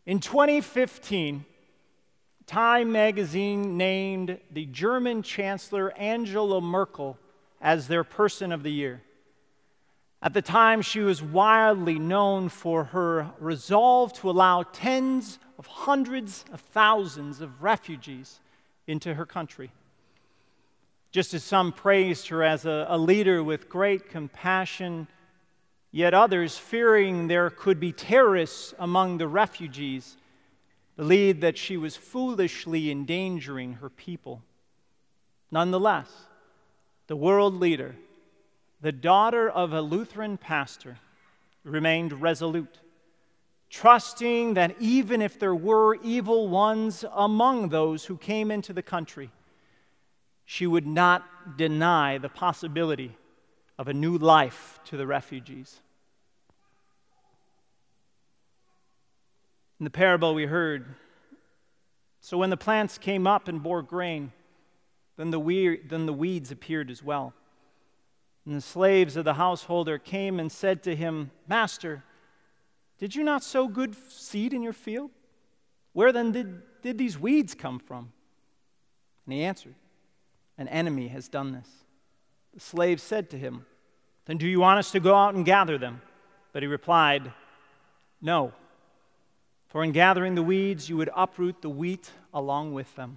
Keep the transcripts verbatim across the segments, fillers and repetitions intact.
In twenty fifteen, Time magazine named the German Chancellor Angela Merkel as their Person of the Year. At the time, she was widely known for her resolve to allow tens of hundreds of thousands of refugees into her country. Just as some praised her as a, a leader with great compassion, yet others, fearing there could be terrorists among the refugees, believed that she was foolishly endangering her people. Nonetheless, the world leader, the daughter of a Lutheran pastor, remained resolute, trusting that even if there were evil ones among those who came into the country, she would not deny the possibility of a new life to the refugees. In the parable we heard, so when the plants came up and bore grain, then the, we- then the weeds appeared as well. And the slaves of the householder came and said to him, "Master, did you not sow good seed in your field? Where then did, did these weeds come from?" And he answered, "An enemy has done this." The slave said to him, "Then do you want us to go out and gather them?" But he replied, "No, for in gathering the weeds you would uproot the wheat along with them."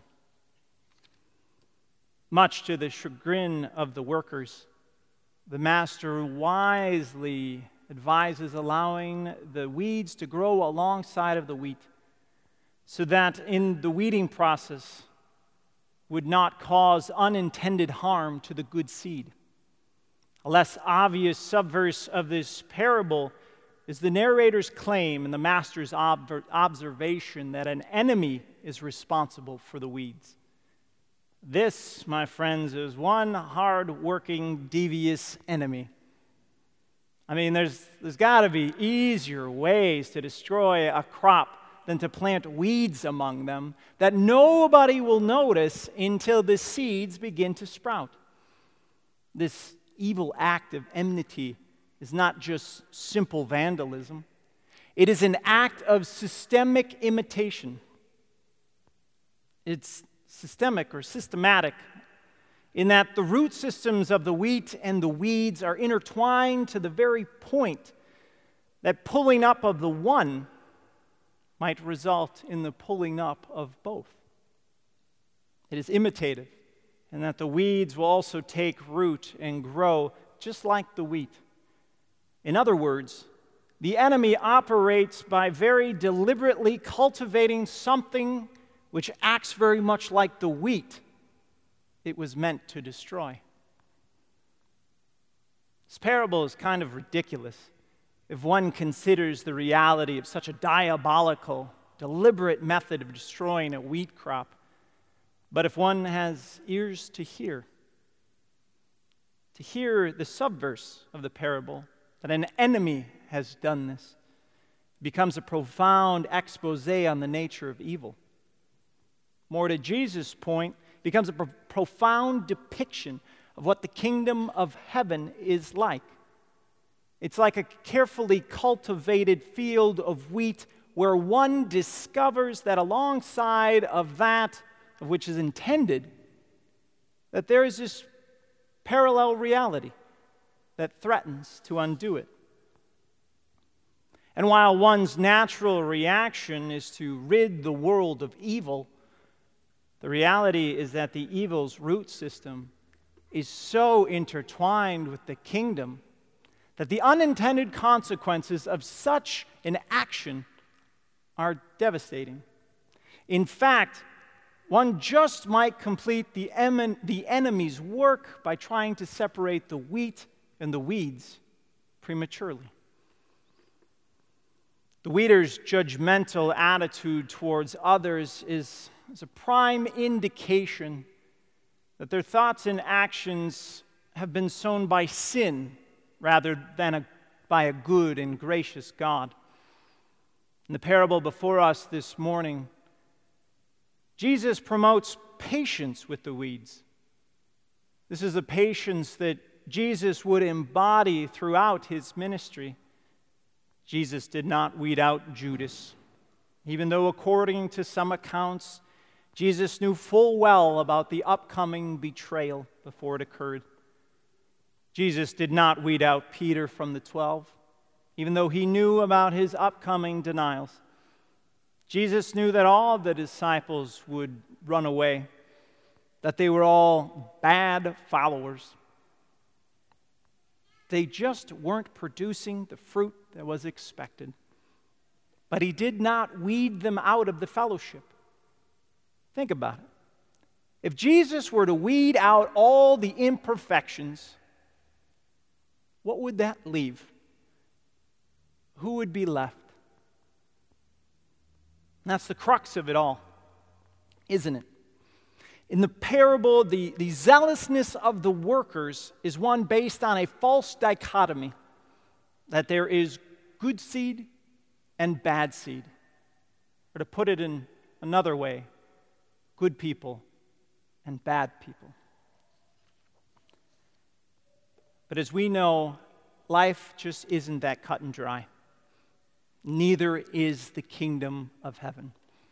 Much to the chagrin of the workers, the master wisely advises allowing the weeds to grow alongside of the wheat, so that in the weeding process would not cause unintended harm to the good seed. A less obvious subverse of this parable is the narrator's claim and the master's ob- observation that an enemy is responsible for the weeds. This, my friends, is one hard-working, devious enemy. I mean, there's, there's got to be easier ways to destroy a crop than to plant weeds among them that nobody will notice until the seeds begin to sprout. This evil act of enmity is not just simple vandalism. It is an act of systemic imitation. It's systemic or systematic in that the root systems of the wheat and the weeds are intertwined to the very point that pulling up of the one might result in the pulling up of both. It is imitative, and that the weeds will also take root and grow just like the wheat. In other words, the enemy operates by very deliberately cultivating something which acts very much like the wheat it was meant to destroy. This parable is kind of ridiculous if one considers the reality of such a diabolical, deliberate method of destroying a wheat crop. But if one has ears to hear, to hear the subverse of the parable, that an enemy has done this, becomes a profound expose on the nature of evil. More to Jesus' point, becomes a pro- profound depiction of what the kingdom of heaven is like. It's like a carefully cultivated field of wheat where one discovers that alongside of that of which is intended, that there is this parallel reality that threatens to undo it. And while one's natural reaction is to rid the world of evil, the reality is that the evil's root system is so intertwined with the kingdom that the unintended consequences of such an action are devastating. In fact, one just might complete the, em- the enemy's work by trying to separate the wheat and the weeds prematurely. The weeder's judgmental attitude towards others is, is a prime indication that their thoughts and actions have been sown by sin rather than a, by a good and gracious God. In the parable before us this morning, Jesus promotes patience with the weeds. This is the patience that Jesus would embody throughout his ministry. Jesus did not weed out Judas. even though according to some accounts, Jesus knew full well about the upcoming betrayal before it occurred. Jesus did not weed out Peter from the twelve, even though he knew about his upcoming denials. Jesus knew that all of the disciples would run away, that they were all bad followers. They just weren't producing the fruit that was expected. But he did not weed them out of the fellowship. Think about it. If Jesus were to weed out all the imperfections, what would that leave? Who would be left? And that's the crux of it all, isn't it? In the parable, the, the zealousness of the workers is one based on a false dichotomy, that there is good seed and bad seed. Or to put it in another way, good people and bad people. But as we know, life just isn't that cut and dry. Neither is the kingdom of heaven.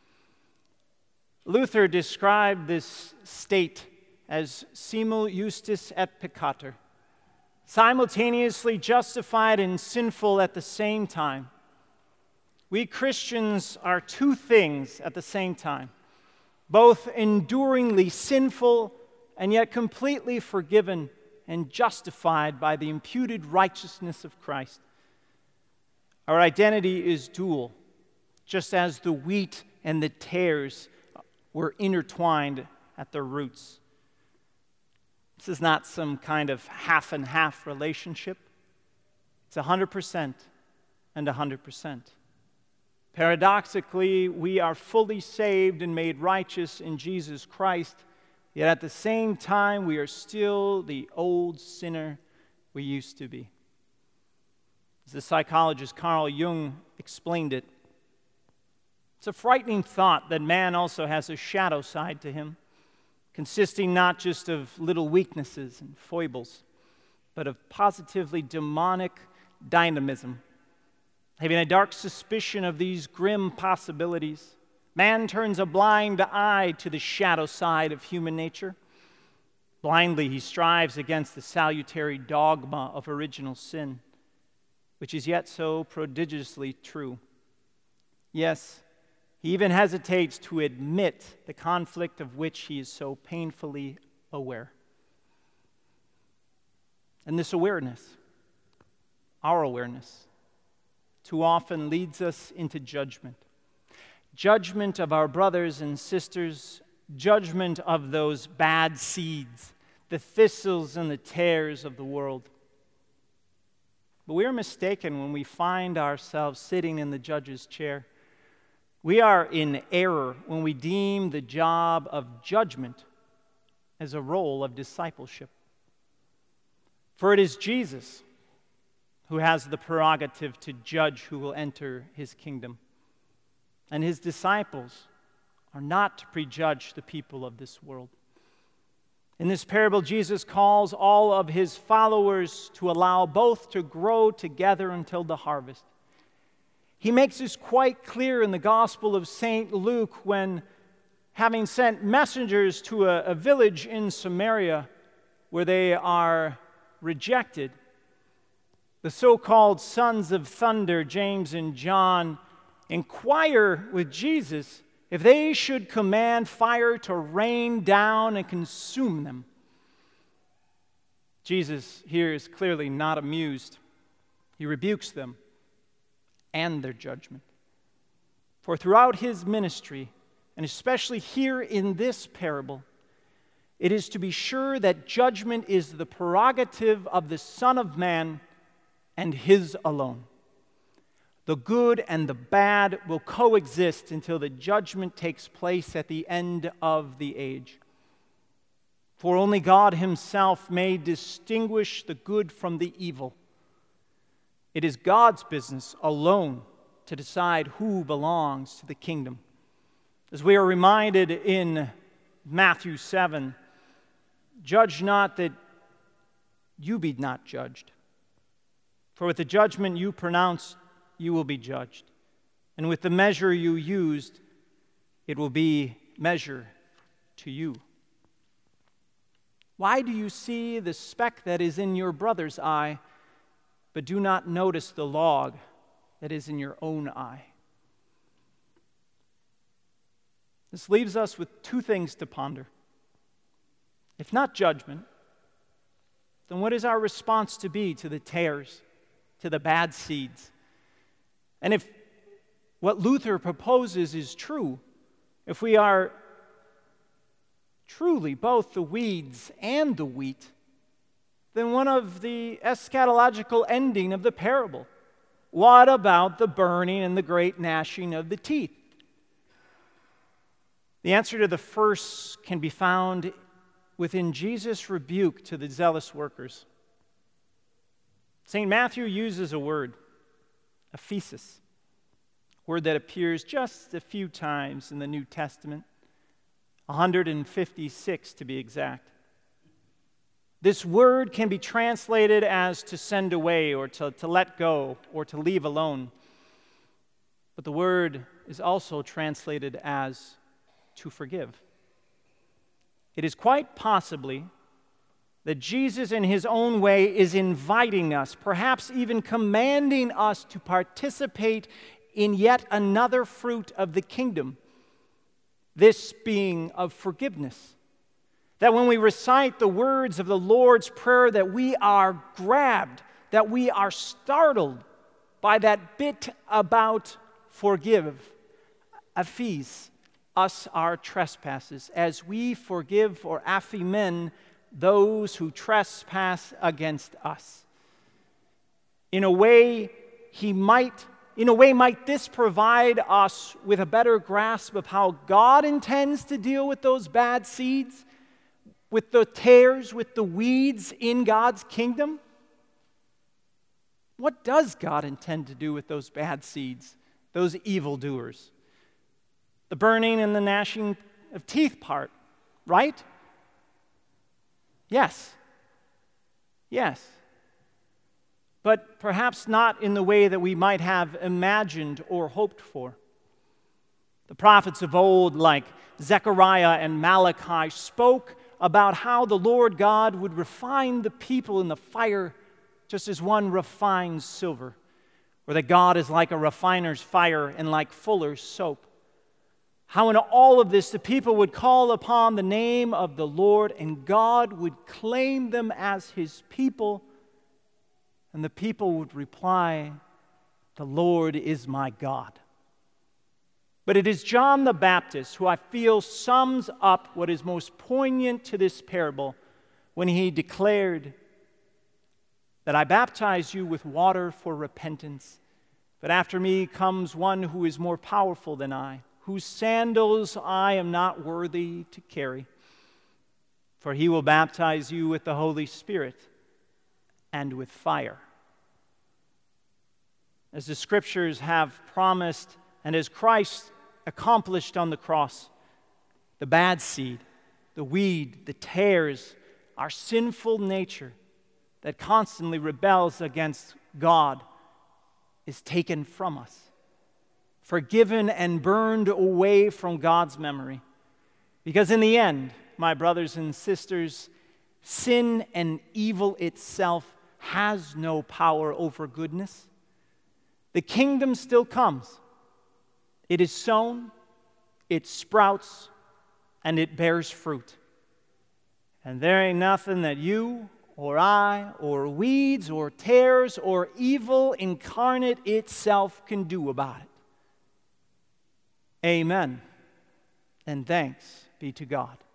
Luther described this state as simul justus et peccator, simultaneously justified and sinful at the same time. We Christians are two things at the same time, both enduringly sinful and yet completely forgiven and justified by the imputed righteousness of Christ. Our identity is dual, just as the wheat and the tares were intertwined at their roots. This is not some kind of half and half relationship. It's one hundred percent and one hundred percent. Paradoxically, we are fully saved and made righteous in Jesus Christ, yet at the same time, we are still the old sinner we used to be. As the psychologist Carl Jung explained it, it's a frightening thought that man also has a shadow side to him, consisting not just of little weaknesses and foibles, but of positively demonic dynamism. Having a dark suspicion of these grim possibilities, man turns a blind eye to the shadow side of human nature. Blindly, he strives against the salutary dogma of original sin, which is yet so prodigiously true. Yes, he even hesitates to admit the conflict of which he is so painfully aware. And this awareness, our awareness, too often leads us into judgment. Judgment of our brothers and sisters, judgment of those bad seeds, the thistles and the tares of the world. But we are mistaken when we find ourselves sitting in the judge's chair. We are in error when we deem the job of judgment as a role of discipleship. For it is Jesus who has the prerogative to judge who will enter his kingdom. And his disciples are not to prejudge the people of this world. In this parable, Jesus calls all of his followers to allow both to grow together until the harvest. He makes this quite clear in the Gospel of Saint Luke when, having sent messengers to a, a village in Samaria where they are rejected, the so-called sons of thunder, James and John, inquire with Jesus if they should command fire to rain down and consume them. Jesus here is clearly not amused. He rebukes them and their judgment. For throughout his ministry, and especially here in this parable, it is to be sure that judgment is the prerogative of the Son of Man and his alone. The good and the bad will coexist until the judgment takes place at the end of the age. For only God himself may distinguish the good from the evil. It is God's business alone to decide who belongs to the kingdom. As we are reminded in Matthew seven, judge not that you be not judged. For with the judgment you pronounce, you will be judged. And with the measure you used, it will be measure to you. Why do you see the speck that is in your brother's eye, but do not notice the log that is in your own eye? This leaves us with two things to ponder. If not judgment, then what is our response to be to the tares, to the bad seeds? And if what Luther proposes is true, if we are truly both the weeds and the wheat, then one of the eschatological ending of the parable. What about the burning and the great gnashing of the teeth? The answer to the first can be found within Jesus' rebuke to the zealous workers. Saint Matthew uses a word, aphesis, a word that appears just a few times in the New Testament, one hundred fifty-six to be exact. This word can be translated as to send away or to, to let go or to leave alone. But the word is also translated as to forgive. It is quite possibly that Jesus in his own way is inviting us, perhaps even commanding us to participate in yet another fruit of the kingdom, this being of forgiveness. That when we recite the words of the Lord's Prayer, that we are grabbed, that we are startled by that bit about forgive, aphes, us our trespasses, as we forgive or aphimen those who trespass against us. In a way, he might, in a way, might this provide us with a better grasp of how God intends to deal with those bad seeds, with the tares, with the weeds in God's kingdom? What does God intend to do with those bad seeds, those evildoers? The burning and the gnashing of teeth part, right? Yes. Yes. But perhaps not in the way that we might have imagined or hoped for. The prophets of old, like Zechariah and Malachi, spoke about how the Lord God would refine the people in the fire just as one refines silver, or that God is like a refiner's fire and like fuller's soap. How in all of this the people would call upon the name of the Lord and God would claim them as his people, and the people would reply, "The Lord is my God." But it is John the Baptist who I feel sums up what is most poignant to this parable when he declared that I baptize you with water for repentance, but after me comes one who is more powerful than I, whose sandals I am not worthy to carry. For he will baptize you with the Holy Spirit and with fire. As the Scriptures have promised, and as Christ accomplished on the cross, the bad seed, the weed, the tares, our sinful nature that constantly rebels against God is taken from us, forgiven and burned away from God's memory. Because in the end, my brothers and sisters, sin and evil itself has no power over goodness. The kingdom still comes. It is sown, it sprouts, and it bears fruit. And there ain't nothing that you or I or weeds or tares or evil incarnate itself can do about it. Amen. And thanks be to God.